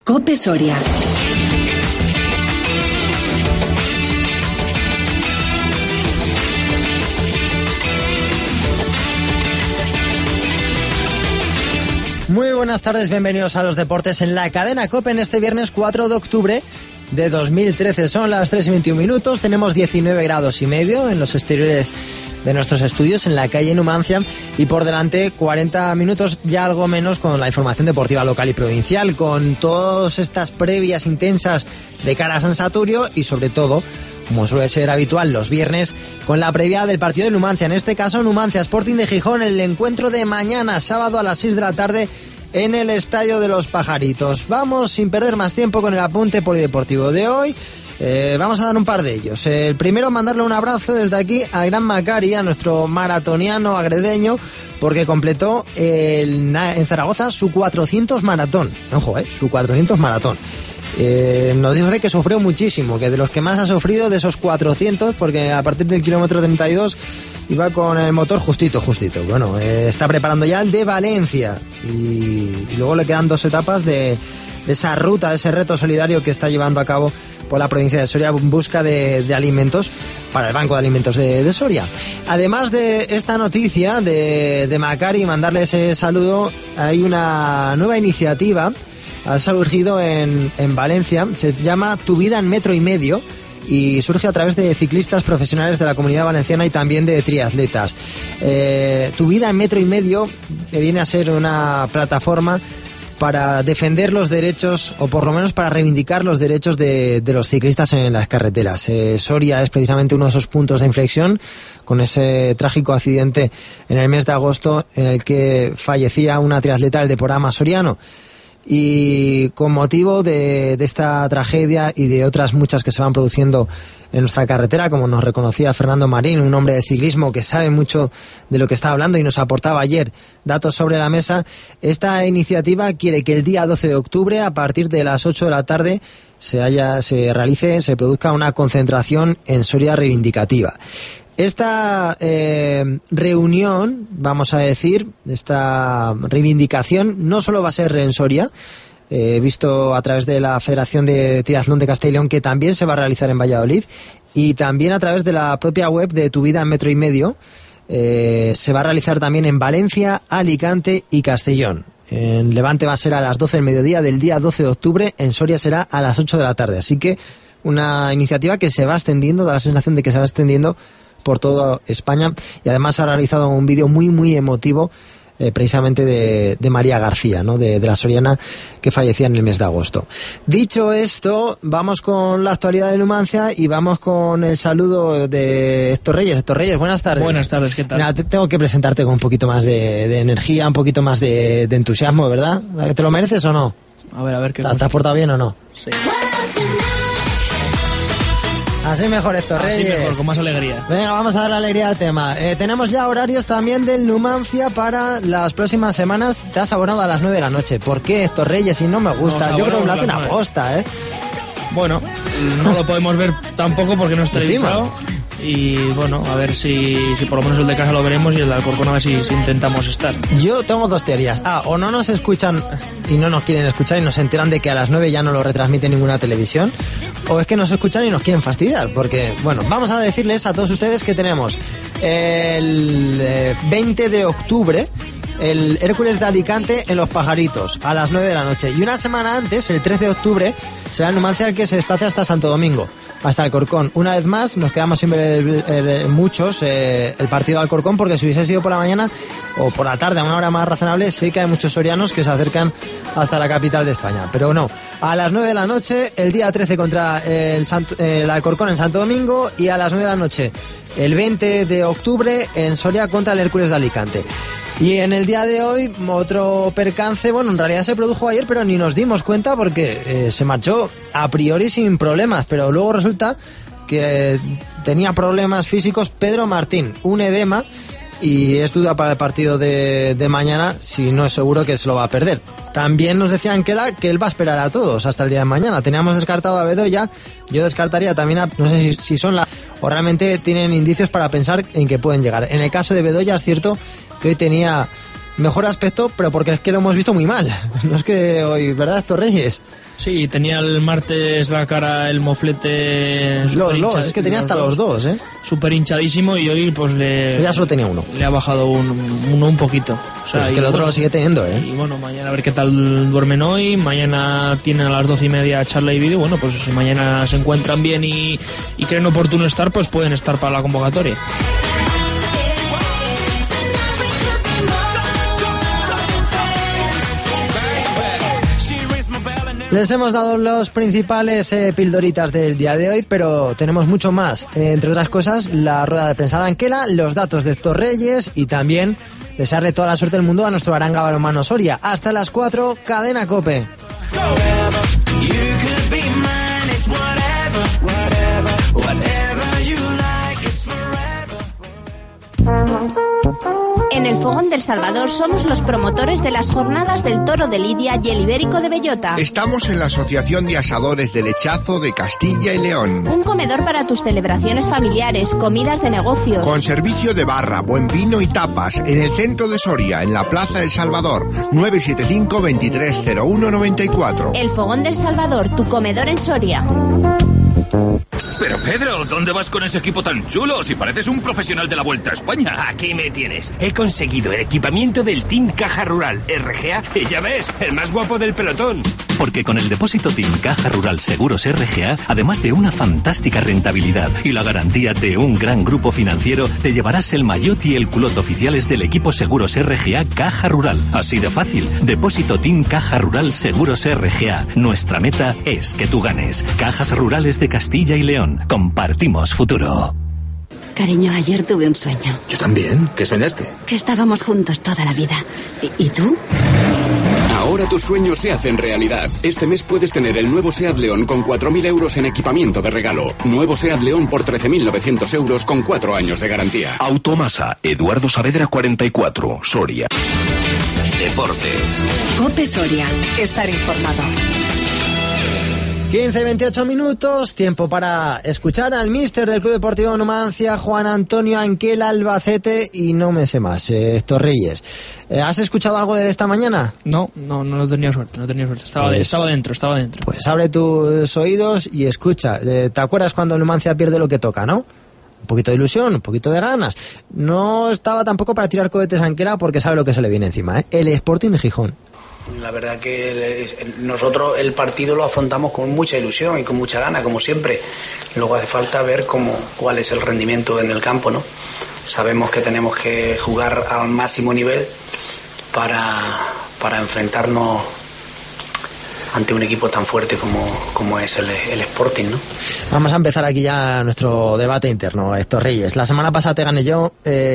COPE Soria. Muy buenas tardes, bienvenidos a los deportes en la cadena COPE en este viernes 4 de octubre de 2013. Son las 3:21, tenemos 19 grados y medio en los exteriores de nuestros estudios en la calle Numancia y por delante 40 minutos, ya algo menos, con la información deportiva local y provincial, con todas estas previas intensas de cara a San Saturio y sobre todo, como suele ser habitual los viernes, con la previa del partido de Numancia. En este caso, Numancia Sporting de Gijón, el encuentro de mañana, sábado a las 6 de la tarde, en el Estadio de los Pajaritos. Vamos sin perder más tiempo con el apunte polideportivo de hoy. Vamos a dar un par de ellos. El primero, mandarle un abrazo desde aquí a Gran Macari, a nuestro maratoniano agredeño, porque completó en Zaragoza su 400 maratón. Ojo, su 400 maratón. Nos dice que sufrió muchísimo, que de los que más ha sufrido de esos 400, porque a partir del kilómetro 32 iba con el motor justito. Bueno, está preparando ya el de Valencia y luego le quedan 2 etapas de esa ruta, de ese reto solidario que está llevando a cabo por la provincia de Soria en busca de alimentos para el Banco de Alimentos de Soria. Además de esta noticia de Macari, mandarle ese saludo, hay una nueva iniciativa. Ha surgido en Valencia, se llama Tu Vida en Metro y Medio y surge a través de ciclistas profesionales de la Comunidad Valenciana y también de triatletas. Tu Vida en Metro y Medio viene a ser una plataforma para defender los derechos, o por lo menos para reivindicar los derechos de los ciclistas en las carreteras. Soria es precisamente uno de esos puntos de inflexión, con ese trágico accidente en el mes de agosto en el que fallecía una triatleta del Deporama soriano. Y con motivo de esta tragedia y de otras muchas que se van produciendo en nuestra carretera, como nos reconocía Fernando Marín, un hombre de ciclismo que sabe mucho de lo que está hablando y nos aportaba ayer datos sobre la mesa, esta iniciativa quiere que el día 12 de octubre, a partir de las 8 de la tarde, se produzca una concentración en Soria reivindicativa. Esta reunión, vamos a decir, esta reivindicación no solo va a ser en Soria, visto a través de la Federación de Triatlón de Castilla y León, que también se va a realizar en Valladolid, y también a través de la propia web de Tu Vida en Metro y Medio, se va a realizar también en Valencia, Alicante y Castellón. En Levante va a ser a las 12 del mediodía del día 12 de octubre, en Soria será a las 8 de la tarde, así que una iniciativa que se va extendiendo, da la sensación de que se va extendiendo por toda España, y además ha realizado un vídeo muy emotivo precisamente de María García, ¿no? de la soriana que fallecía en el mes de agosto. Dicho esto, vamos con la actualidad de Numancia y vamos con el saludo de Héctor Reyes. Héctor Reyes, buenas tardes. Buenas tardes, ¿qué tal? Mira, tengo que presentarte con un poquito más de energía, un poquito más de entusiasmo, ¿verdad? ¿Te lo mereces o no? A ver qué... ¿Te has portado bien o no? Sí. Así mejor, Héctor Reyes. Así mejor, con más alegría. Venga, vamos a darle alegría al tema. Tenemos ya horarios también del Numancia para las próximas semanas. Te has abonado a las 9 de la noche. ¿Por qué, Héctor Reyes? Si no me gusta. Yo creo que lo hacen a posta, Bueno, no lo podemos ver tampoco porque no es televisado. Y bueno, a ver si por lo menos el de casa lo veremos y el de Alcorcón a ver si intentamos estar. Yo tengo 2 teorías. O no nos escuchan y no nos quieren escuchar y nos enteran de que a las 9 ya no lo retransmite ninguna televisión, o es que nos escuchan y nos quieren fastidiar, porque, bueno, vamos a decirles a todos ustedes que tenemos el 20 de octubre el Hércules de Alicante en Los Pajaritos a las 9 de la noche, y una semana antes, el 13 de octubre, será el Numancia el que se desplace hasta Santo Domingo, hasta Alcorcón. Una vez más, nos quedamos sin ver muchos el partido de Alcorcón, porque si hubiese sido por la mañana o por la tarde a una hora más razonable, sí que hay muchos sorianos que se acercan hasta la capital de España, pero no. A las 9 de la noche, el día 13 contra el Alcorcón en Santo Domingo, y a las 9 de la noche, el 20 de octubre, en Soria contra el Hércules de Alicante. Y en el día de hoy, otro percance, bueno, en realidad se produjo ayer, pero ni nos dimos cuenta porque se marchó a priori sin problemas, pero luego resulta que tenía problemas físicos Pedro Martín, un edema, y es duda para el partido de mañana, si no es seguro que se lo va a perder. También nos decían que él va a esperar a todos hasta el día de mañana. Teníamos descartado a Bedoya, yo descartaría también no sé si son o realmente tienen indicios para pensar en que pueden llegar. En el caso de Bedoya es cierto que hoy tenía mejor aspecto, pero porque es que lo hemos visto muy mal. No es que hoy, ¿verdad, Héctor Reyes? Sí, tenía el martes la cara, el moflete... Es que tenía hasta los dos, súper hinchadísimo, y hoy pues ya solo tenía uno. Le ha bajado un poquito. O sea, es que el otro lo sigue teniendo, Y bueno, mañana a ver qué tal duermen hoy. Mañana tienen a las 12:30 charla y vídeo. Bueno, pues si mañana se encuentran bien y creen oportuno estar, pues pueden estar para la convocatoria. Les hemos dado los principales pildoritas del día de hoy, pero tenemos mucho más. Entre otras cosas, la rueda de prensa de Anquela, los datos de Héctor Reyes y también desearle toda la suerte del mundo a nuestro Aranga Balonmano Soria. Hasta las 4, Cadena COPE. En el Fogón del Salvador somos los promotores de las jornadas del Toro de Lidia y el Ibérico de Bellota. Estamos en la Asociación de Asadores del Lechazo de Castilla y León. Un comedor para tus celebraciones familiares, comidas de negocios. Con servicio de barra, buen vino y tapas en el centro de Soria, en la Plaza del Salvador, 975 230194. El Fogón del Salvador, tu comedor en Soria. Pero Pedro, ¿dónde vas con ese equipo tan chulo? Si pareces un profesional de la Vuelta a España. Aquí me tienes. He conseguido el equipamiento del Team Caja Rural RGA y ya ves, el más guapo del pelotón. Porque con el depósito Team Caja Rural Seguros RGA, además de una fantástica rentabilidad y la garantía de un gran grupo financiero, te llevarás el maillot y el culot oficiales del equipo Seguros RGA Caja Rural. Así de fácil. Depósito Team Caja Rural Seguros RGA. Nuestra meta es que tú ganes. Cajas Rurales de Castilla y León. Compartimos futuro. Cariño, ayer tuve un sueño. Yo también. ¿Qué soñaste? Que estábamos juntos toda la vida. ¿Y tú? Ahora tus sueños se hacen realidad. Este mes puedes tener el nuevo SEAT León con 4.000 euros en equipamiento de regalo. Nuevo SEAT León por 13.900 euros con 4 años de garantía. Automasa, Eduardo Saavedra 44, Soria. Deportes. COPE Soria. Estar informado. 15 y 28 minutos, tiempo para escuchar al míster del Club Deportivo Numancia, Juan Antonio Anquela Albacete, y no me sé más, Héctor Reyes. ¿Has escuchado algo de esta mañana? No tenía suerte, estaba dentro. Pues abre tus oídos y escucha. ¿Te acuerdas cuando el Numancia pierde lo que toca, no? Un poquito de ilusión, un poquito de ganas. No estaba tampoco para tirar cohetes a Anquela porque sabe lo que se le viene encima, El Sporting de Gijón. La verdad que nosotros el partido lo afrontamos con mucha ilusión y con mucha gana, como siempre. Luego hace falta ver cuál es el rendimiento en el campo, ¿no? Sabemos que tenemos que jugar al máximo nivel para enfrentarnos ante un equipo tan fuerte como es el Sporting, ¿no? Vamos a empezar aquí ya nuestro debate interno, Héctor Reyes. La semana pasada te gané yo.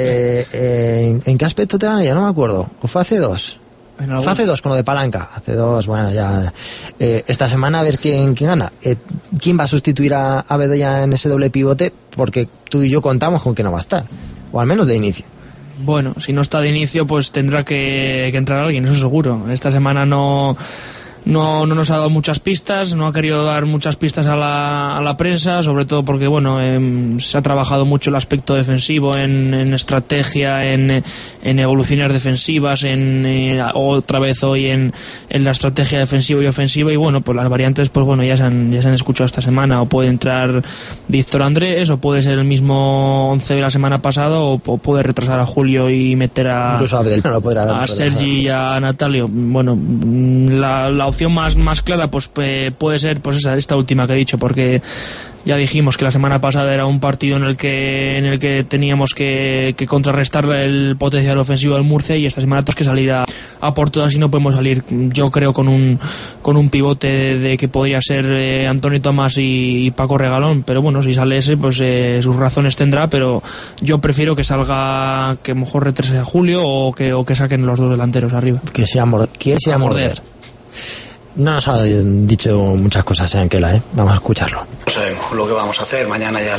¿En qué aspecto te gané yo? No me acuerdo. ¿O fue hace 2? Fue hace 2 con lo de palanca. Hace 2, bueno, ya. Esta semana a ver quién gana. ¿Quién va a sustituir a Bedoya en ese doble pivote? Porque tú y yo contamos con que no va a estar. O al menos de inicio. Bueno, si no está de inicio, pues tendrá que entrar alguien, eso seguro. Esta semana no nos ha dado muchas pistas, no ha querido dar muchas pistas a la prensa, sobre todo porque se ha trabajado mucho el aspecto defensivo en estrategia, en evoluciones defensivas, otra vez hoy en la estrategia defensiva y ofensiva, y bueno, pues las variantes pues bueno ya se han escuchado esta semana. O puede entrar Víctor Andrés, o puede ser el mismo 11 de la semana pasada, o puede retrasar a Julio y meter a Sergi y a Natalio. Bueno, la opción más clara pues puede ser pues esta última que he dicho, porque ya dijimos que la semana pasada era un partido en el que teníamos que contrarrestar el potencial ofensivo del Murcia, y esta semana tenemos que salir a por todas, y no podemos salir, yo creo, con un pivote de que podría ser Antonio Tomás y Paco Regalón, pero bueno, si sale ese pues sus razones tendrá, pero yo prefiero que salga, que mejor retrase a Julio, o que saquen los dos delanteros arriba. Que sea morder. No nos ha dicho muchas cosas Anquela, Vamos a escucharlo. No sabemos lo que vamos a hacer, mañana ya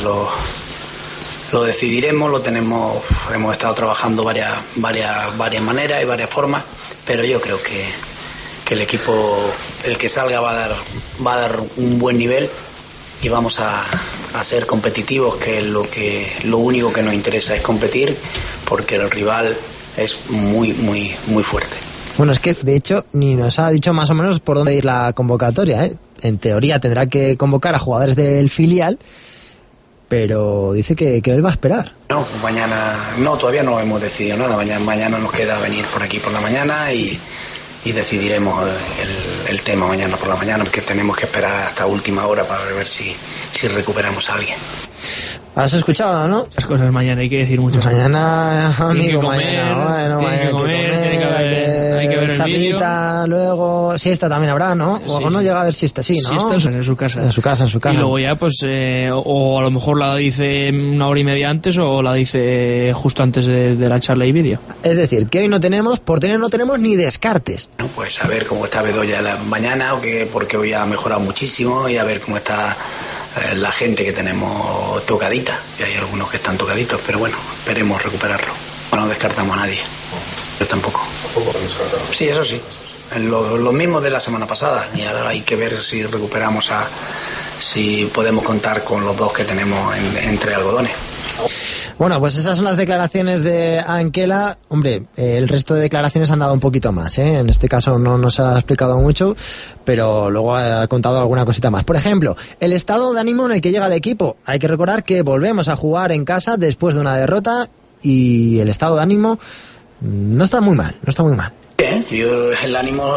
lo decidiremos, hemos estado trabajando varias maneras y varias formas, pero yo creo que el equipo, el que salga, va a dar un buen nivel, y vamos a ser competitivos, que lo único que nos interesa es competir, porque el rival es muy, muy, muy fuerte. Bueno, es que de hecho ni nos ha dicho más o menos por dónde ir la convocatoria, ¿eh? En teoría tendrá que convocar a jugadores del filial, pero dice que él va a esperar. No, mañana, no, todavía no hemos decidido nada. Mañana nos queda venir por aquí por la mañana y decidiremos el tema mañana por la mañana, porque tenemos que esperar hasta última hora para ver si recuperamos a alguien. ¿Has escuchado, no? Las cosas mañana, hay que decir muchas cosas. Mañana, amigo, mañana. Bueno, Tiene que comer, hay que ver el chapita, luego siesta también habrá, ¿no? Sí, o no llega a ver siesta, sí, ¿no? Siestas en su casa. En su casa. Y luego ya, pues, o a lo mejor la dice una hora y media antes o la dice justo antes de la charla y vídeo. Es decir, que hoy no tenemos ni descartes. Pues a ver cómo está Bedoya la mañana, porque hoy ha mejorado muchísimo, y a ver cómo está la gente que tenemos tocadita, que hay algunos que están tocaditos, pero bueno, esperemos recuperarlo. No descartamos a nadie, yo tampoco. Sí, eso sí, lo mismo de la semana pasada, y ahora hay que ver si recuperamos si podemos contar con los dos que tenemos entre algodones. Bueno, pues esas son las declaraciones de Anquela. Hombre, el resto de declaraciones han dado un poquito más, ¿eh? En este caso no nos ha explicado mucho, pero luego ha contado alguna cosita más. Por ejemplo, el estado de ánimo en el que llega el equipo. Hay que recordar que volvemos a jugar en casa después de una derrota y el estado de ánimo no está muy mal. Bien, yo el ánimo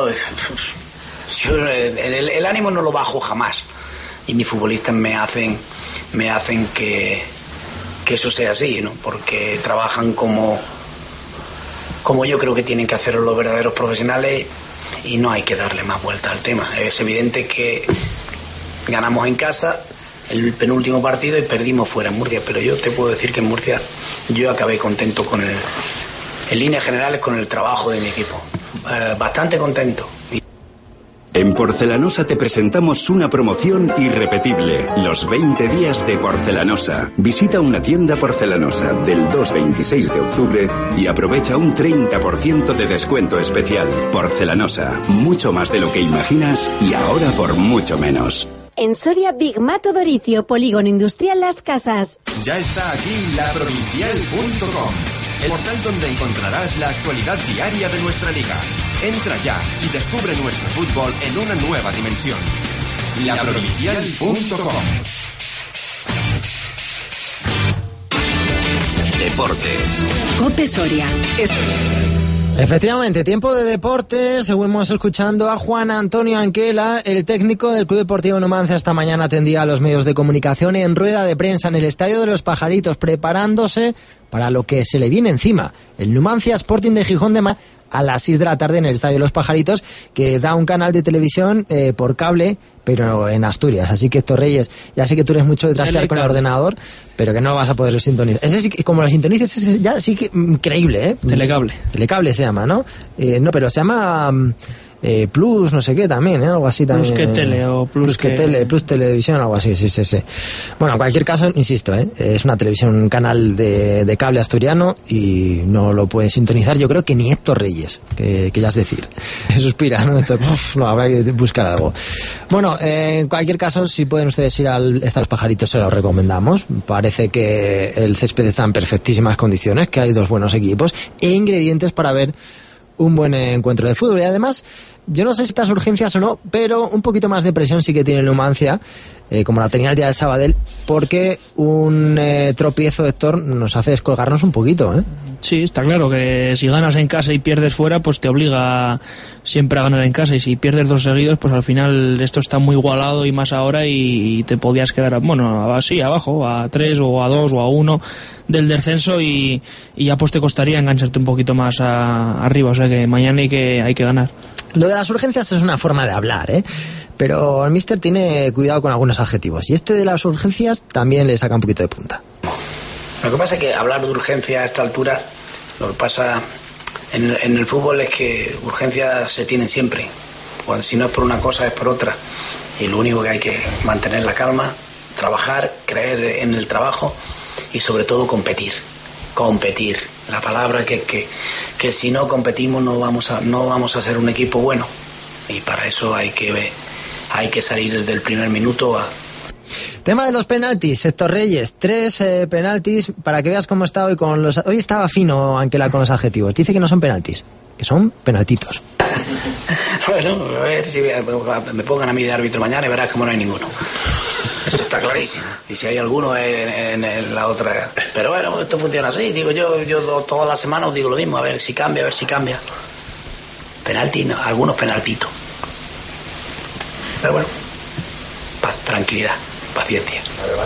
no lo bajo jamás, y mis futbolistas me hacen que eso sea así, ¿no? Porque trabajan como yo creo que tienen que hacerlo los verdaderos profesionales, y no hay que darle más vuelta al tema. Es evidente que ganamos en casa el penúltimo partido y perdimos fuera en Murcia, pero yo te puedo decir que en Murcia yo acabé contento en líneas generales con el trabajo de mi equipo, bastante contento. En Porcelanosa te presentamos una promoción irrepetible, los 20 días de Porcelanosa. Visita una tienda Porcelanosa del 2 al 26 de octubre y aprovecha un 30% de descuento especial. Porcelanosa, mucho más de lo que imaginas y ahora por mucho menos. En Soria, Big Mato Doricio, Polígono Industrial Las Casas. Ya está aquí laprovincial.com, el portal donde encontrarás la actualidad diaria de nuestra liga. Entra ya y descubre nuestro fútbol en una nueva dimensión. laprovincial.com. Deportes. Cope Soria. Efectivamente, tiempo de deportes. Seguimos escuchando a Juan Antonio Anquela, el técnico del Club Deportivo Numancia. Esta mañana atendía a los medios de comunicación en rueda de prensa en el Estadio de los Pajaritos, preparándose para lo que se le viene encima. El Numancia Sporting de Gijón de Mar a las 6 de la tarde en el Estadio de los Pajaritos, que da un canal de televisión por cable, pero en Asturias. Así que Héctor Reyes, ya sé que tú eres mucho de trastear con el ordenador, pero que no vas a poder sintonizar. Ese sí, como lo sintonices, ese ya sí que increíble, ¿eh? Telecable se llama, ¿no? No, pero se llama Plus, no sé qué también, ¿eh? Algo así también. Plus que tele o Plus televisión, algo así, sí. Bueno, en cualquier caso, insisto, es una televisión, un canal de cable asturiano y no lo puede sintonizar, yo creo que ni Héctor Reyes, que ya es decir. Suspira, ¿no? Entonces, no, habrá que buscar algo. Bueno, en cualquier caso, si pueden ustedes ir al Estos Pajaritos, se los recomendamos. Parece que el césped está en perfectísimas condiciones, que hay dos buenos equipos e ingredientes para ver un buen encuentro de fútbol. Y además, yo no sé si estas urgencias o no, pero un poquito más de presión sí que tiene el Numancia, como la tenía el día del Sabadell, porque un tropiezo, Héctor, nos hace descolgarnos un poquito, ¿eh? Sí, está claro que si ganas en casa y pierdes fuera, pues te obliga siempre a ganar en casa, y si pierdes dos seguidos, pues al final esto está muy igualado, y más ahora, y te podías quedar, bueno, así abajo, a 3 o a 2 o a 1 del descenso, y ya pues te costaría engancharte un poquito más arriba. O sea que mañana hay que ganar. Lo de las urgencias es una forma de hablar, pero el míster tiene cuidado con algunos adjetivos, y este de las urgencias también le saca un poquito de punta. Lo que pasa es que hablar de urgencia a esta altura, lo que pasa en el fútbol es que urgencias se tienen siempre. Bueno, si no es por una cosa, es por otra, y lo único que hay que mantener la calma, trabajar, creer en el trabajo y sobre todo competir. La palabra que si no competimos no vamos a ser un equipo bueno, y para eso hay que salir desde el primer minuto Tema de los penaltis, Héctor Reyes, 3 penaltis, para que veas cómo está hoy con los... Hoy estaba fino, Anquela, con los adjetivos. Dice que no son penaltis, que son penaltitos. Bueno, a ver si me pongan a mí de árbitro mañana y verás como no hay ninguno. Eso está clarísimo. Y si hay alguno en la otra... Pero bueno, esto funciona así. Digo yo toda la semana os digo lo mismo, a ver si cambia. Penalti, no, algunos penaltitos. Pero bueno, tranquilidad, paciencia.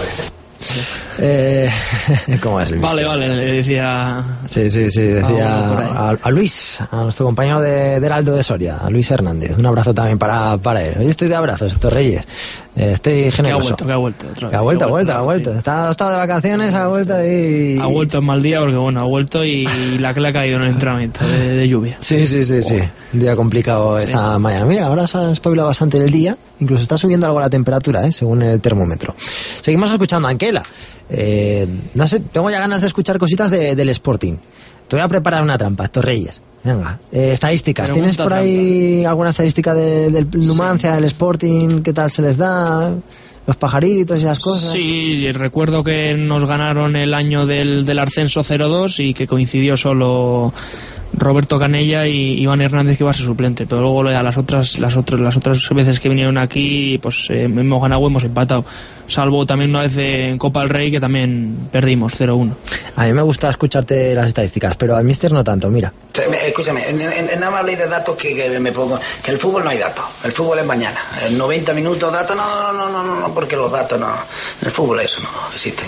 ¿Cómo es el Vale, le decía... Sí, decía a Luis, a nuestro compañero de Heraldo de Soria, a Luis Hernández. Un abrazo también para él. Hoy estoy de abrazos, Héctor Reyes. Estoy generoso. Que ha vuelto. Ha vuelto. Ha estado de vacaciones, ha vuelto y... Ha vuelto en mal día porque, ha vuelto y la que le ha caído en el entrenamiento de lluvia. Sí. Un día complicado esta mañana. Mira, ahora se ha espabilado bastante el día. Incluso está subiendo algo la temperatura, según el termómetro. Seguimos escuchando a Anquela. No sé, tengo ya ganas de escuchar cositas del Sporting. Te voy a preparar una trampa, Héctor Reyes. Venga, estadísticas. ¿Tienes por ahí alguna estadística del Numancia, del Sporting? ¿Qué tal se les da? Los pajaritos y las cosas. Sí, recuerdo que nos ganaron el año del ascenso 0-2 y que coincidió solo Roberto Canella y Iván Hernández, que iba a ser suplente, pero luego las otras veces que vinieron aquí pues hemos ganado o hemos empatado, salvo también una vez en Copa del Rey que también perdimos 0-1. A mí me gusta escucharte las estadísticas, pero al míster no tanto. Mira, escúchame, nada más habléis de datos que me pongo, que el fútbol no hay datos, el fútbol es mañana, en 90 minutos datos no, porque los datos no, en el fútbol eso no existe,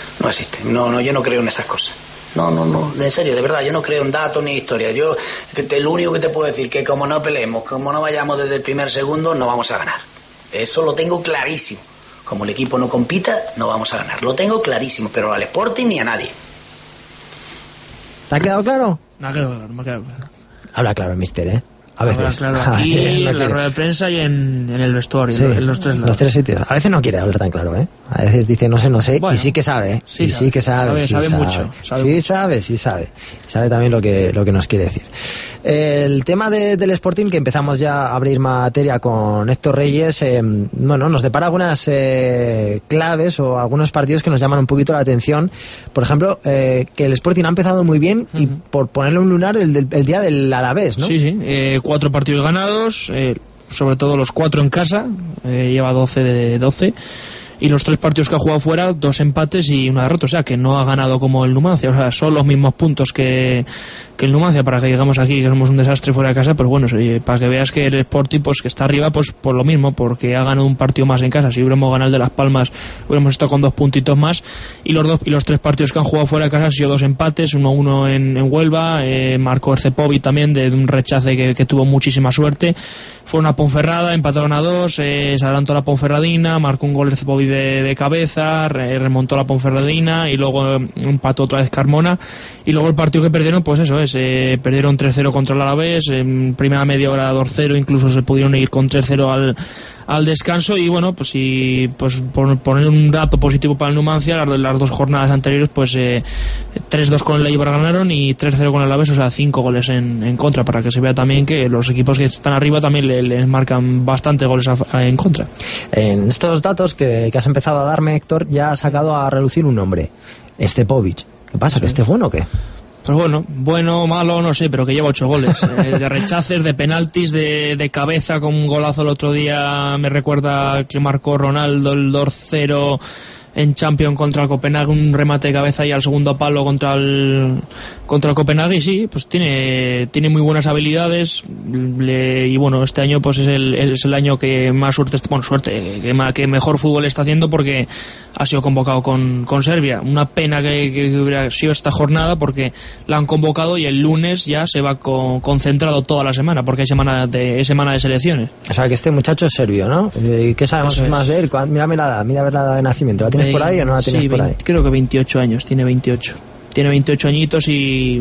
yo no creo en esas cosas. No, en serio, de verdad, yo no creo en datos ni historia. Yo, lo único que te puedo decir, que como no peleemos, como no vayamos desde el primer segundo, no vamos a ganar. Eso lo tengo clarísimo. Como el equipo no compita, no vamos a ganar. Lo tengo clarísimo, pero al Sporting ni a nadie. ¿Te ha quedado claro? Me ha quedado claro. Habla claro, mister, A veces. Claro, aquí en la rueda de prensa y en el vestuario, sí, en los tres lados. Los tres sitios. A veces no quiere hablar tan claro, A veces dice no sé, bueno, y sí que sabe, Sí que sabe. Sabe mucho. Sabe también lo que nos quiere decir. El tema del Sporting, que empezamos ya a abrir materia con Héctor Reyes, nos depara algunas claves o algunos partidos que nos llaman un poquito la atención. Por ejemplo, que el Sporting ha empezado muy bien y por ponerle un lunar el día del Alavés, ¿no? Sí. 4 partidos ganados, sobre todo los 4 en casa, lleva 12 de 12, y los 3 partidos que ha jugado fuera, 2 empates y una derrota, o sea que no ha ganado como el Numancia, o sea, son los mismos puntos que el Numancia, para que digamos aquí que somos un desastre fuera de casa, pues bueno, para que veas que el Sporting, pues que está arriba, pues por lo mismo, porque ha ganado un partido más en casa. Si hubiéramos ganado el de Las Palmas, hubiéramos estado con 2 puntitos más, y los 3 partidos que han jugado fuera de casa han sido 2 empates, 1-1 en Huelva, marcó Ercepovi también de un rechace que tuvo muchísima suerte, fueron a Ponferrada, empataron a 2, se adelantó la Ponferradina, marcó un gol Ercepovi de cabeza, remontó la Ponferradina y luego empató otra vez Carmona, y luego el partido que perdieron, pues eso es, perdieron 3-0 contra el Alavés, en primera media hora 2-0, incluso se pudieron ir con 3-0 al descanso, y bueno, pues por poner un dato positivo para el Numancia, las 2 jornadas anteriores, pues 3-2 con el Eibar ganaron y 3-0 con el Alavés, o sea 5 goles en contra, para que se vea también que los equipos que están arriba también les marcan bastante goles en contra. En estos datos que has empezado a darme, Héctor, ya has sacado a relucir un nombre, Ercepovi. ¿Qué pasa? ¿Que esté bueno o qué? Pues bueno, malo, no sé, pero que lleva 8 goles. De rechaces, de penaltis, de cabeza, con un golazo el otro día, me recuerda que marcó Ronaldo el 2-0 en Champions contra el Copenhague, un remate de cabeza y al segundo palo contra el Copenhague, y sí, pues tiene muy buenas habilidades, y bueno, este año pues es el año que más suerte, que mejor fútbol está haciendo, porque ha sido convocado con Serbia. Una pena que hubiera sido esta jornada, porque la han convocado y el lunes ya se va concentrado toda la semana, porque hay semana de selecciones. O sea que este muchacho es serbio, ¿no? ¿Qué sabemos más de él? Mírame la edad, mira a ver la edad de nacimiento. ¿La tienes por ahí o no la tienes por ahí? Creo que 28 años, tiene 28. Tiene 28 añitos y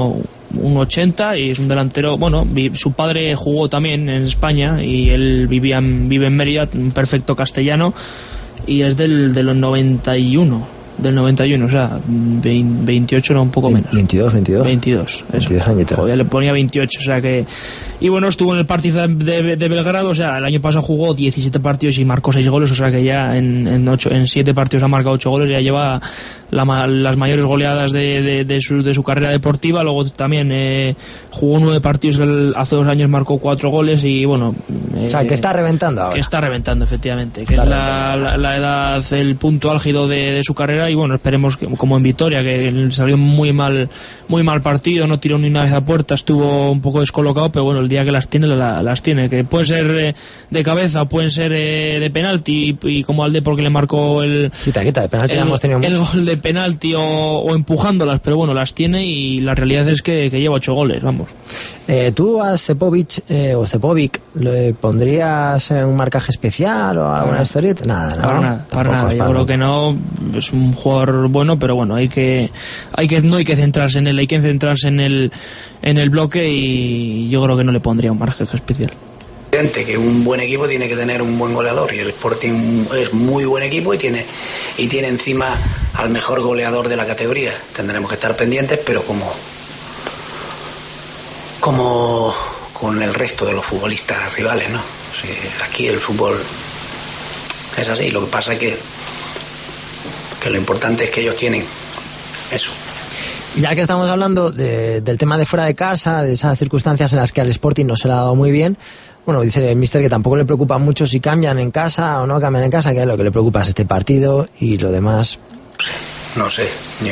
1,80, y es un delantero. Bueno, su padre jugó también en España y él vive en Mérida, un perfecto castellano, y es de los 91. del 91, o sea, 28 no, un poco menos. 22 añitos. Ya le ponía 28, o sea que... Y bueno, estuvo en el Partizan de Belgrado, o sea, el año pasado jugó 17 partidos y marcó 6 goles, o sea que ya en 7 partidos ha marcado 8 goles, ya lleva las mayores goleadas de su carrera deportiva. Luego también jugó 9 partidos, hace 2 años marcó 4 goles y bueno... o sea, que está reventando ahora. Que está reventando, efectivamente, que es la edad, el punto álgido de su carrera, y bueno, esperemos que, como en Vitoria, que salió muy mal partido, no tiró ni una vez a puerta, estuvo un poco descolocado, pero bueno, el día que las tiene, las tiene, que puede ser de cabeza, pueden ser de penalti, y como al de porque le marcó de penalti hemos tenido el gol de penalti o empujándolas, pero bueno, las tiene, y la realidad es que lleva 8 goles, vamos. ¿Tú a Sepovic le pondrías un marcaje especial o alguna historieta? Nada. Para nada. Yo creo que no, es un jugador bueno, pero bueno, no hay que centrarse en él, hay que centrarse en el bloque, y yo creo que no le pondría un marcaje especial. Que un buen equipo tiene que tener un buen goleador, y el Sporting es muy buen equipo y tiene encima al mejor goleador de la categoría. Tendremos que estar pendientes, pero como con el resto de los futbolistas rivales, ¿no? O sea, aquí el fútbol es así. Lo que pasa es que lo importante es que ellos tienen eso. Ya que estamos hablando del tema de fuera de casa, de esas circunstancias en las que al Sporting no se le ha dado muy bien, bueno, dice el míster que tampoco le preocupa mucho si cambian en casa o no cambian en casa, que lo que le preocupa es este partido, y lo demás... No sé,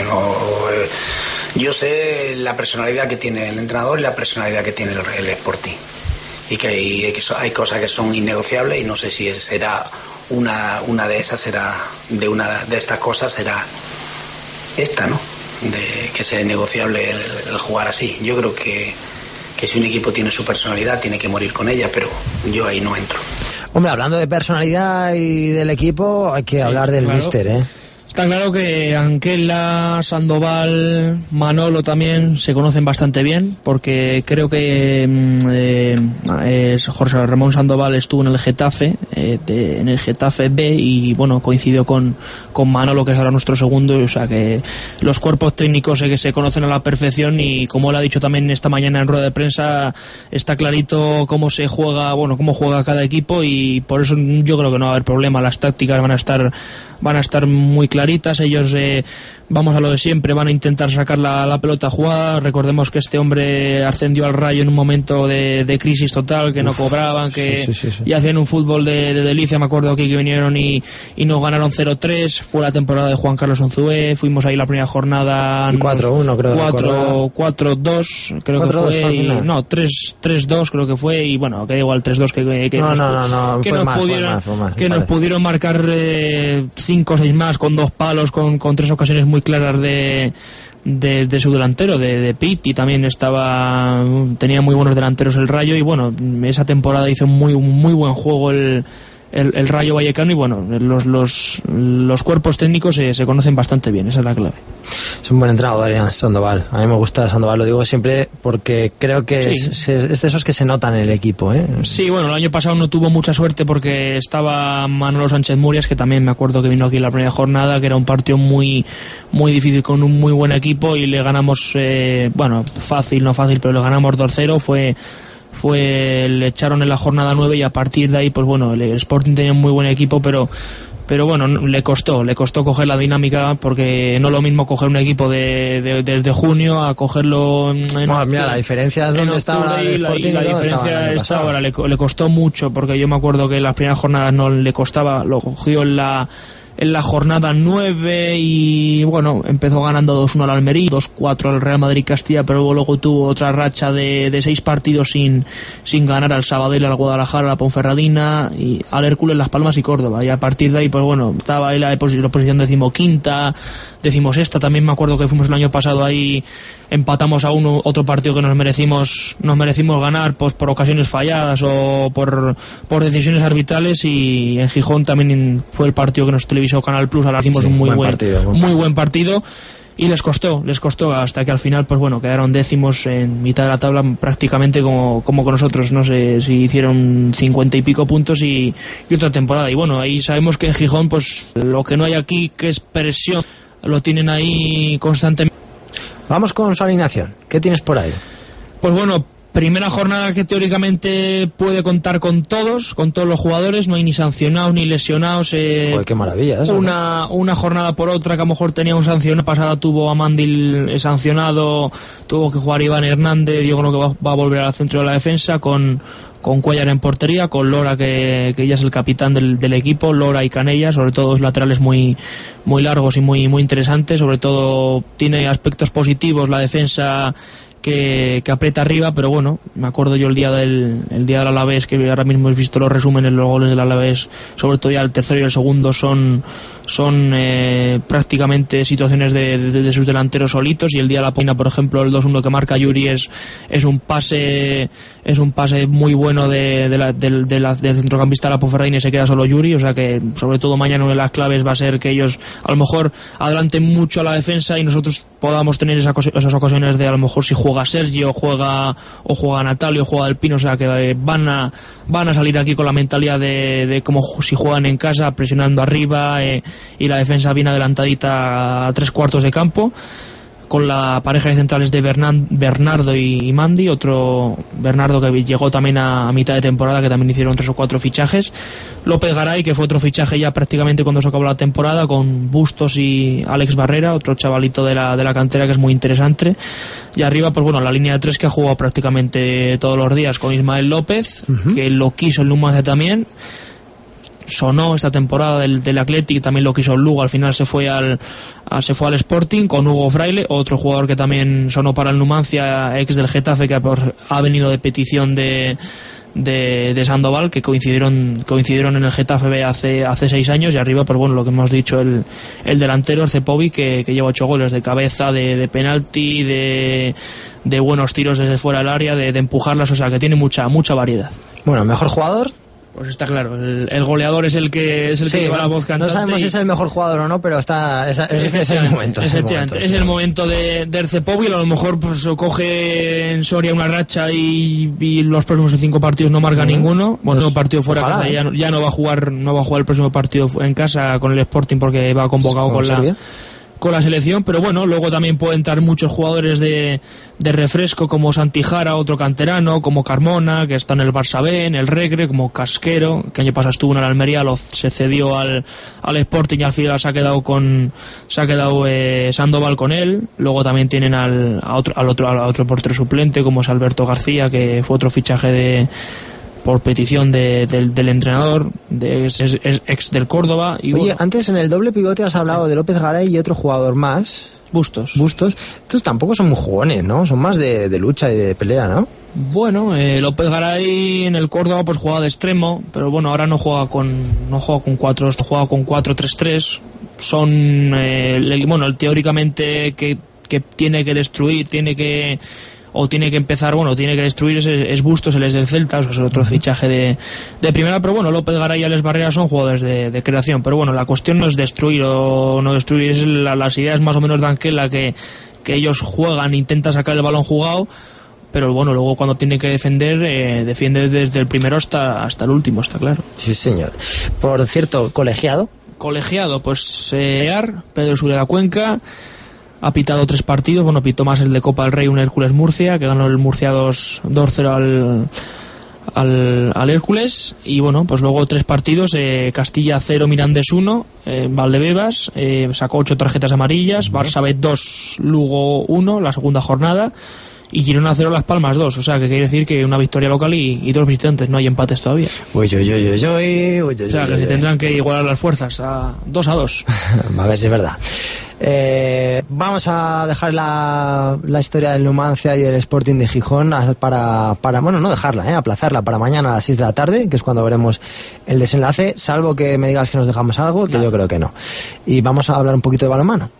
yo sé la personalidad que tiene el entrenador y la personalidad que tiene el Sporting, y que hay cosas que son innegociables, y no sé si será una de esas, una de estas cosas será esta, ¿no? De que sea innegociable el jugar así. Yo creo que si un equipo tiene su personalidad tiene que morir con ella, pero yo ahí no entro. Hombre, hablando de personalidad y del equipo, hay que hablar del míster, ¿eh? Está claro que Anquela, Sandoval, Manolo también se conocen bastante bien, porque creo que José Ramón Sandoval estuvo en el Getafe, en el Getafe B, y bueno, coincidió con Manolo, que es ahora nuestro segundo, o sea que los cuerpos técnicos que se conocen a la perfección, y como él ha dicho también esta mañana en rueda de prensa, está clarito cómo se juega, cómo juega cada equipo, y por eso yo creo que no va a haber problema. Las tácticas van a estar muy claritas. Ellos, vamos a lo de siempre, van a intentar sacar la pelota jugada. Recordemos que este hombre ascendió al Rayo en un momento de crisis total, que no cobraban, que y hacían un fútbol de delicia. Me acuerdo aquí que vinieron y nos ganaron 0-3. Fue la temporada de Juan Carlos Onzué. Fuimos ahí la primera jornada 4-1, creo. 4-2 creo que fue. No, 3-2 creo que fue. Y bueno, que da igual 3-2 que nos pudieron marcar 5 o 6 más, con 2 palos, con 3 ocasiones muy claras de su delantero, de Pitti. También tenía muy buenos delanteros el Rayo, y bueno, esa temporada hizo muy buen juego el Rayo Vallecano, y bueno, los cuerpos técnicos se conocen bastante bien, esa es la clave. Es un buen entrenador, Adrián Sandoval. A mí me gusta Sandoval, lo digo siempre porque creo que es de esos que se notan en el equipo, ¿eh? Sí, bueno, el año pasado no tuvo mucha suerte porque estaba Manolo Sánchez Murias, que también me acuerdo que vino aquí en la primera jornada, que era un partido muy difícil con un muy buen equipo, y le ganamos, fácil, no fácil, pero le ganamos 2-0. Le echaron en la jornada 9, y a partir de ahí, pues bueno, el Sporting tenía un muy buen equipo, pero bueno, le costó coger la dinámica, porque no es lo mismo coger un equipo desde junio a cogerlo mira, la diferencia es donde estaba el Sporting, la diferencia está ahora, le costó mucho, porque yo me acuerdo que en las primeras jornadas no le costaba, lo cogió en la jornada 9, y bueno, empezó ganando 2-1 al Almería, 2-4 al Real Madrid Castilla, pero luego tuvo otra racha de 6 partidos sin ganar al Sabadell, al Guadalajara, a la Ponferradina, y al Hércules, Las Palmas y Córdoba, y a partir de ahí, pues bueno, estaba ahí la posición 15ª, 16ª. También me acuerdo que fuimos el año pasado ahí, empatamos a otro partido que nos merecimos ganar, pues por ocasiones falladas o por decisiones arbitrales, y en Gijón también fue el partido que nos televisó Canal Plus. Ahora hicimos un muy buen partido, y les costó hasta que al final, pues bueno, quedaron décimos en mitad de la tabla, prácticamente como con nosotros. No sé si hicieron 50 y pico puntos y otra temporada, y bueno, ahí sabemos que en Gijón, pues lo que no hay aquí, que es presión lo tienen ahí constantemente. Vamos con su alineación. ¿Qué tienes por ahí? Pues bueno, primera jornada que teóricamente puede contar con todos los jugadores, no hay ni sancionados ni lesionados. Joder, qué maravilla eso, una jornada por otra, que a lo mejor tenía un sancionado, pasada tuvo a Mandil sancionado, tuvo que jugar Iván Hernández, yo creo que va a volver al centro de la defensa con Cuellar en portería, con Lora que ya es el capitán del equipo, Lora y Canella, sobre todo dos laterales muy largos y muy interesantes, sobre todo tiene aspectos positivos la defensa que aprieta arriba, pero bueno, me acuerdo yo el día del Alavés, que ahora mismo he visto los resúmenes, los goles del Alavés, sobre todo ya el tercero y el segundo son prácticamente situaciones de sus delanteros solitos, y el día de la Poina, por ejemplo, el 2-1 que marca Yuri es un pase muy bueno del centrocampista de la Ponferradina, y se queda solo Yuri, o sea que sobre todo mañana una de las claves va a ser que ellos a lo mejor adelanten mucho a la defensa y nosotros podamos tener esas ocasiones de a lo mejor si juega Sergio, juega Natalio, juega Del Pino, o sea que van a salir aquí con la mentalidad de como si juegan en casa, presionando arriba, y la defensa bien adelantadita a 3/4 de campo, con la pareja de centrales de Bernardo y Mandi, otro Bernardo que llegó también a mitad de temporada, que también hicieron 3 o 4 fichajes, López Garay, que fue otro fichaje ya prácticamente cuando se acabó la temporada, con Bustos y Alex Barrera, otro chavalito de la cantera que es muy interesante, y arriba pues bueno, la línea de 3 que ha jugado prácticamente todos los días, con Ismael López, que lo quiso el Numancia también, sonó esta temporada del Athletic, también lo quiso el Lugo, al final se fue al Sporting, con Hugo Fraile, otro jugador que también sonó para el Numancia, ex del Getafe, que ha venido de petición de Sandoval, que coincidieron en el Getafe B hace 6 años, y arriba pues bueno, lo que hemos dicho, el delantero Cepovic, que lleva 8 goles de cabeza, de penalti, de buenos tiros desde fuera del área, de empujarlas, o sea que tiene mucha variedad. Bueno, mejor jugador. Pues está claro, el goleador es el que lleva la voz cantante. No sabemos si es el mejor jugador o no, pero es el momento. Efectivamente, es el momento de Cepovic. A lo mejor pues coge en Soria una racha y los próximos 5 partidos no marca ninguno. Bueno, un partido fuera de casa, ya no va a jugar el próximo partido en casa con el Sporting, porque va convocado con la selección, pero bueno, luego también pueden entrar muchos jugadores de refresco, como Santijara, otro canterano, como Carmona, que está en el Barça B, en el Regre, como Casquero, que año pasado estuvo en el Almería, se cedió al Sporting y al final se ha quedado Sandoval con él. Luego también tienen a otro portero suplente, como es Alberto García, que fue otro fichaje por petición del entrenador, ex del Córdoba. Y oye, bueno, antes en el doble pivote has hablado de López Garay y otro jugador más, Bustos. Estos tampoco son muy jugones, ¿no? Son más de lucha y de pelea, ¿no? Bueno, López Garay en el Córdoba pues jugaba de extremo, pero bueno, ahora no juega con 4, juega con 4-3-3. Son teóricamente que tiene que destruir, tiene que destruir es Bustos, él es del Celta, o sea, es otro fichaje de primera, pero bueno, López Garay y Alex Barrera son jugadores de creación, pero bueno, la cuestión no es destruir o no destruir, es las ideas más o menos de Anquela, que ellos juegan, intentan sacar el balón jugado, pero bueno, luego cuando tiene que defender, defiende desde el primero hasta el último, está claro. Sí, señor. Por cierto, colegiado, pues Pedro Sureda Cuenca ha pitado 3 partidos, bueno, pitó más el de Copa del Rey, un Hércules Murcia, que ganó el Murcia 2-0 al Hércules, y bueno, pues luego 3 partidos, Castilla 0, Mirandés 1, Valdebebas, sacó 8 tarjetas amarillas, Barça B 2, Lugo 1, la segunda jornada, y Girona 0, Las Palmas 2, o sea que quiere decir que una victoria local y 2 visitantes, no hay empates todavía. O sea que se tendrán que igualar las fuerzas a 2-2. A ver si es verdad. Vamos a dejar la historia del Numancia y del Sporting de Gijón para bueno, no dejarla, aplazarla para mañana a las 6 de la tarde, que es cuando veremos el desenlace, salvo que me digas que nos dejamos algo, que yo creo que no. Y vamos a hablar un poquito de balonmano.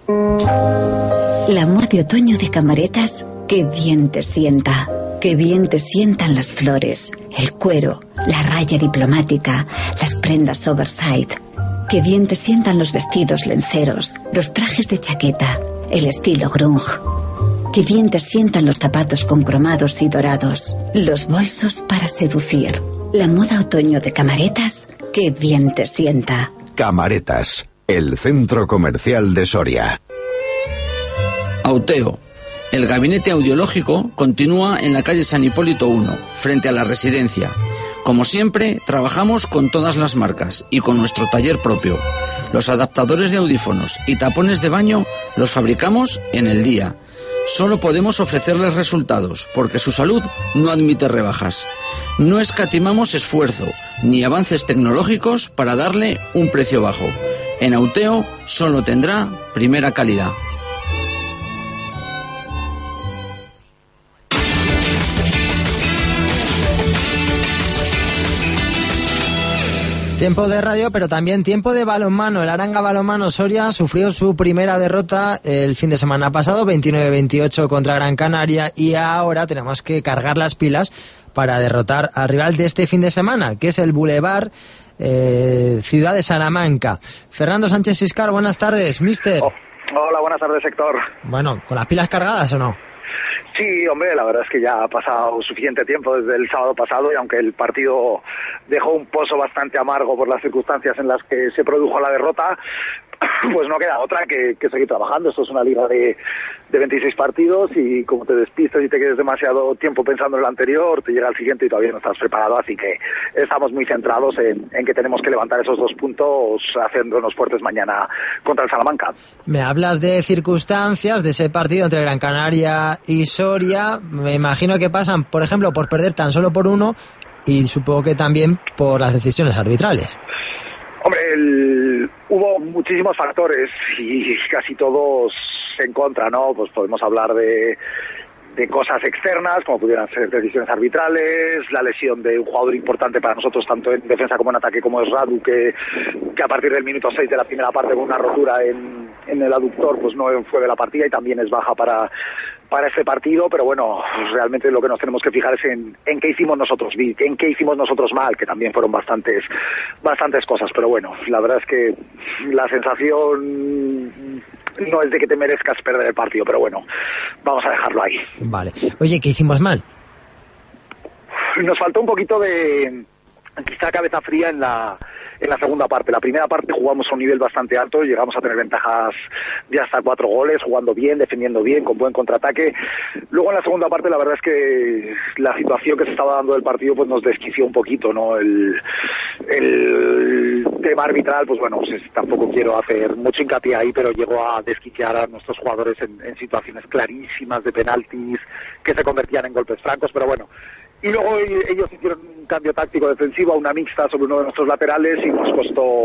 La moda de otoño de Camaretas, qué bien te sienta. Qué bien te sientan las flores, el cuero, la raya diplomática, las prendas oversize. Qué bien te sientan los vestidos lenceros, los trajes de chaqueta, el estilo grunge. Qué bien te sientan los zapatos con cromados y dorados, los bolsos para seducir. La moda otoño de Camaretas, qué bien te sienta. Camaretas, el centro comercial de Soria. Auteo. El gabinete audiológico continúa en la calle San Hipólito 1, frente a la residencia. Como siempre, trabajamos con todas las marcas y con nuestro taller propio. Los adaptadores de audífonos y tapones de baño los fabricamos en el día. Solo podemos ofrecerles resultados, porque su salud no admite rebajas. No escatimamos esfuerzo ni avances tecnológicos para darle un precio bajo. En Auteo solo tendrá primera calidad. Tiempo de radio, pero también tiempo de balonmano. El Aranga Balonmano Soria sufrió su primera derrota el fin de semana pasado, 29-28 contra Gran Canaria, y ahora tenemos que cargar las pilas para derrotar al rival de este fin de semana, que es el Boulevard Ciudad de Salamanca. Fernando Sánchez Siscar, buenas tardes, mister. Hola, buenas tardes, Héctor. Bueno, ¿con las pilas cargadas o no? Sí, hombre, la verdad es que ya ha pasado suficiente tiempo desde el sábado pasado, y aunque el partido dejó un pozo bastante amargo por las circunstancias en las que se produjo la derrota, pues no queda otra que seguir trabajando. Esto es una liga de 26 partidos, y como te despistes y te quedes demasiado tiempo pensando en el anterior, te llega el siguiente y todavía no estás preparado, así que estamos muy centrados en que tenemos que levantar esos 2 puntos haciéndonos fuertes mañana contra el Salamanca. Me hablas de circunstancias de ese partido entre Gran Canaria y Soria. Me imagino que pasan, por ejemplo, por perder tan solo por 1, y supongo que también por las decisiones arbitrales. Hombre, hubo muchísimos factores y casi todos en contra, ¿no? Pues podemos hablar de cosas externas, como pudieran ser decisiones arbitrales, la lesión de un jugador importante para nosotros, tanto en defensa como en ataque, como es Radu, que a partir del minuto 6 de la primera parte, con una rotura en el aductor, pues no fue de la partida, y también es baja para este partido. Pero bueno, realmente lo que nos tenemos que fijar es en qué hicimos nosotros bien, en qué hicimos nosotros mal, que también fueron bastantes cosas. Pero bueno, la verdad es que la sensación no es de que te merezcas perder el partido, pero bueno, vamos a dejarlo ahí. Vale. Oye, ¿qué hicimos mal? Nos faltó un poquito de quizá cabeza fría en la segunda parte. La primera parte jugamos a un nivel bastante alto, llegamos a tener ventajas de hasta 4 goles, jugando bien, defendiendo bien, con buen contraataque. Luego en la segunda parte la verdad es que la situación que se estaba dando del partido pues nos desquició un poquito, ¿no? El tema arbitral, pues bueno, pues tampoco quiero hacer mucho hincapié ahí, pero llegó a desquiciar a nuestros jugadores en situaciones clarísimas de penaltis que se convertían en golpes francos, pero bueno. Y luego ellos hicieron un cambio táctico defensivo a una mixta sobre uno de nuestros laterales, y nos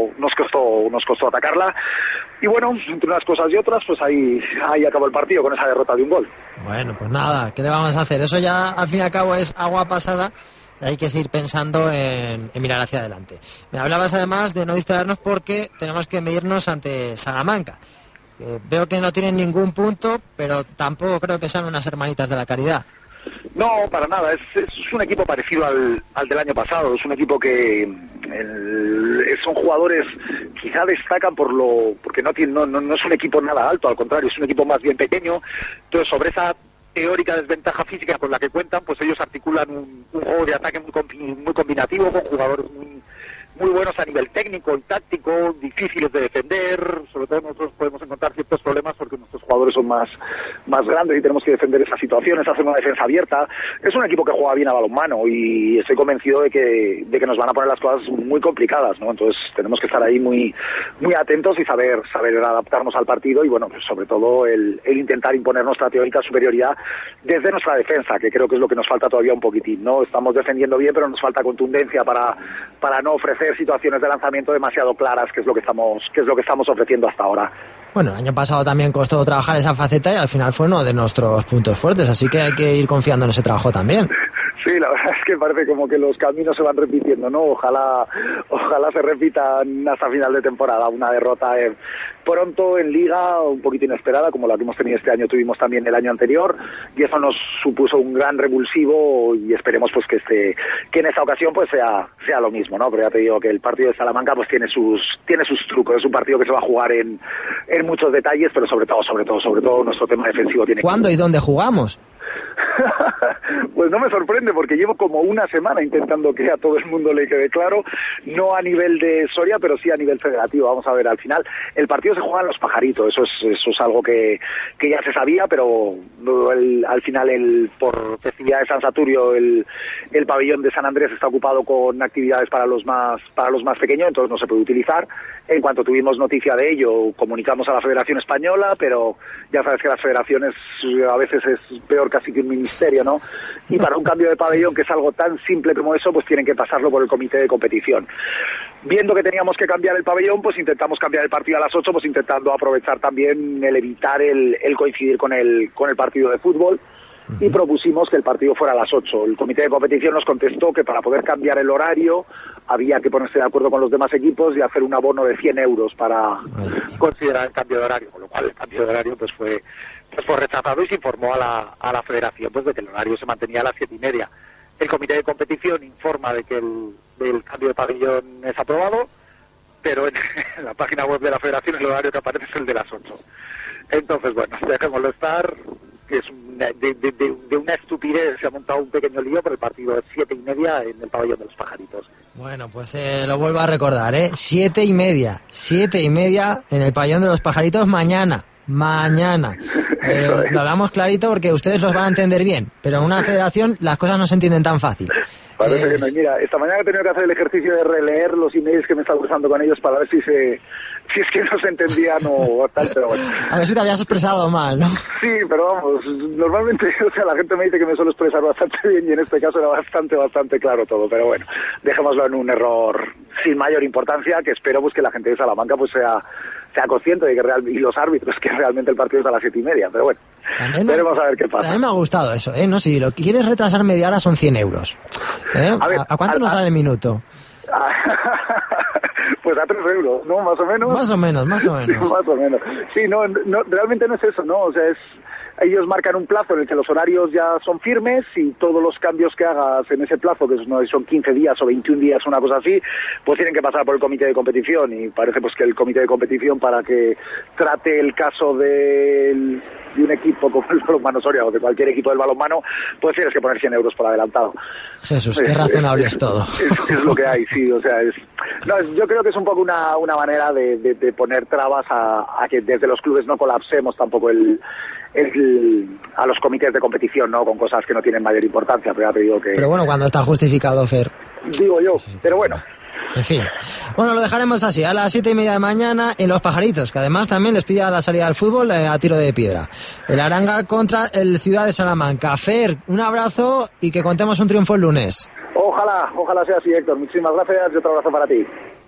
costó atacarla. Y bueno, entre unas cosas y otras, pues ahí acabó el partido con esa derrota de 1 gol. Bueno, pues nada, ¿qué le vamos a hacer? Eso ya al fin y al cabo es agua pasada. Hay que seguir pensando en mirar hacia adelante. Me hablabas además de no distraernos porque tenemos que medirnos ante Salamanca. Veo que no tienen ningún punto, pero tampoco creo que sean unas hermanitas de la caridad. No, para nada, es un equipo parecido al del año pasado. Es un equipo que son jugadores, quizá destacan porque no es un equipo nada alto, al contrario, es un equipo más bien pequeño. Entonces, sobre esa teórica desventaja física con la que cuentan, pues ellos articulan un juego de ataque muy combinativo, con jugadores muy buenos a nivel técnico y táctico, difíciles de defender. Sobre todo nosotros podemos encontrar ciertos problemas porque nuestros jugadores son más grandes y tenemos que defender esas situaciones, hacer una defensa abierta. Es un equipo que juega bien a balonmano, y estoy convencido de que nos van a poner las cosas muy complicadas, ¿no? Entonces tenemos que estar ahí muy atentos y saber adaptarnos al partido, y bueno, pues sobre todo el intentar imponer nuestra teórica superioridad desde nuestra defensa, que creo que es lo que nos falta todavía un poquitín, ¿no? Estamos defendiendo bien, pero nos falta contundencia para no ofrecer situaciones de lanzamiento demasiado claras, que es lo que estamos ofreciendo hasta ahora. Bueno, el año pasado también costó trabajar esa faceta, y al final fue uno de nuestros puntos fuertes, así que hay que ir confiando en ese trabajo también. Sí, la verdad es que parece como que los caminos se van repitiendo, ¿no? Ojalá se repitan hasta final de temporada. Una derrota pronto en Liga, un poquito inesperada, como la que hemos tenido este año, tuvimos también el año anterior, y eso nos supuso un gran revulsivo, y esperemos pues que en esta ocasión pues sea lo mismo, ¿no? Pero ya te digo que el partido de Salamanca pues tiene sus trucos. Es un partido que se va a jugar en muchos detalles, pero sobre todo nuestro tema defensivo tiene. ¿Cuándo y dónde jugamos? Pues no me sorprende, porque llevo como una semana intentando que a todo el mundo le quede claro, no a nivel de Soria, pero sí a nivel federativo. Vamos a ver, al final el partido partido se juega en Los Pajaritos, eso es algo que ya se sabía, pero al final por festividad de San Saturio el pabellón de San Andrés está ocupado con actividades para los más pequeños, entonces no se puede utilizar. En cuanto tuvimos noticia de ello, comunicamos a la Federación Española, pero ya sabes que las federaciones a veces es peor casi que un ministerio, ¿no? Y para un cambio de pabellón, que es algo tan simple como eso, pues tienen que pasarlo por el comité de competición. Viendo que teníamos que cambiar el pabellón, pues intentamos cambiar el partido a las 8, pues intentando aprovechar también el evitar el coincidir con el partido de fútbol. Y propusimos que el partido fuera a las 8. El comité de competición nos contestó que para poder cambiar el horario había que ponerse de acuerdo con los demás equipos y hacer un abono de 100 euros para considerar el cambio de horario, con lo cual el cambio de horario pues fue rechazado y se informó a la federación pues de que el horario se mantenía a las 7:30. El comité de competición informa de que el cambio de pabellón es aprobado, pero en la página web de la federación el horario que aparece es el de las 8. Entonces, bueno, dejémoslo estar, que es de una estupidez. Se ha montado un pequeño lío, pero el partido es 7:30 en el pabellón de Los Pajaritos. Bueno, pues lo vuelvo a recordar, 7:30 en el pabellón de Los Pajaritos mañana. Lo hablamos clarito porque ustedes los van a entender bien, pero en una federación las cosas no se entienden tan fácil. Parece que no. Mira, esta mañana he tenido que hacer el ejercicio de releer los emails que me estaba cruzando con ellos para ver si es que no se entendían o tal, pero bueno. A ver si te habías expresado mal, ¿no? Sí, pero vamos, normalmente, la gente me dice que me suelo expresar bastante bien y en este caso era bastante claro todo, pero bueno, dejémoslo en un error sin mayor importancia, que espero pues que la gente de Salamanca pues sea consciente de que y los árbitros que realmente el partido es a las 7:30, pero bueno, veremos a ver qué pasa. También me ha gustado eso, ¿no? Si lo quieres retrasar media hora son 100 euros. ¿A cuánto nos sale el minuto? Pues a 3 euros, ¿no? Más o menos. Más o menos. Más o menos. Sí, no, realmente no es eso, ¿no? O sea, ellos marcan un plazo en el que los horarios ya son firmes y todos los cambios que hagas en ese plazo, que son 15 días o 21 días, una cosa así, pues tienen que pasar por el comité de competición y parece pues que el comité de competición, para que trate el caso de un equipo como el Balonmano Soria o de cualquier equipo del balonmano, pues tienes que poner 100 euros por adelantado. Jesús, qué razonable es todo. Es lo que hay, sí, o sea, yo creo que es un poco una manera de poner trabas a que desde los clubes no colapsemos tampoco a los comités de competición, ¿no? Con cosas que no tienen mayor importancia, pero ya te digo que... Pero bueno, cuando está justificado, Fer. Digo yo, pero bueno. En fin. Bueno, lo dejaremos así, a las 7:30 de mañana en Los Pajaritos, que además también les pilla la salida al fútbol a tiro de piedra. El Aranga contra el Ciudad de Salamanca. Fer, un abrazo y que contemos un triunfo el lunes. Ojalá sea así, Héctor. Muchísimas gracias y otro abrazo para ti.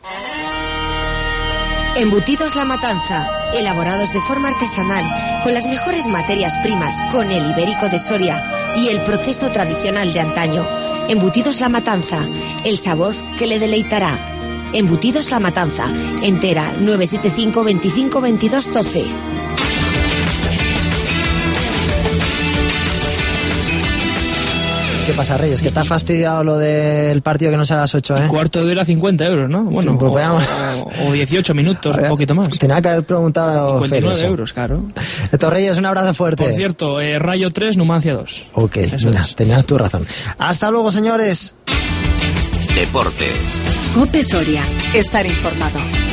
Embutidos La Matanza, elaborados de forma artesanal, con las mejores materias primas, con el ibérico de Soria y el proceso tradicional de antaño. Embutidos La Matanza, el sabor que le deleitará. Embutidos La Matanza, entera, 975 25 22 12. ¿Qué pasa, Reyes? ¿Que te ha fastidiado lo del partido que no sea a las 8, El cuarto de hora 50 euros, ¿no? Bueno, sí, pues o 18 minutos, un poquito más. Tenía que haber preguntado 59 euros, claro. Héctor Reyes, un abrazo fuerte. Por cierto, Rayo 3, Numancia 2. Ok, tenías tu razón. Hasta luego, señores. Deportes. COPE Soria. Estar informado.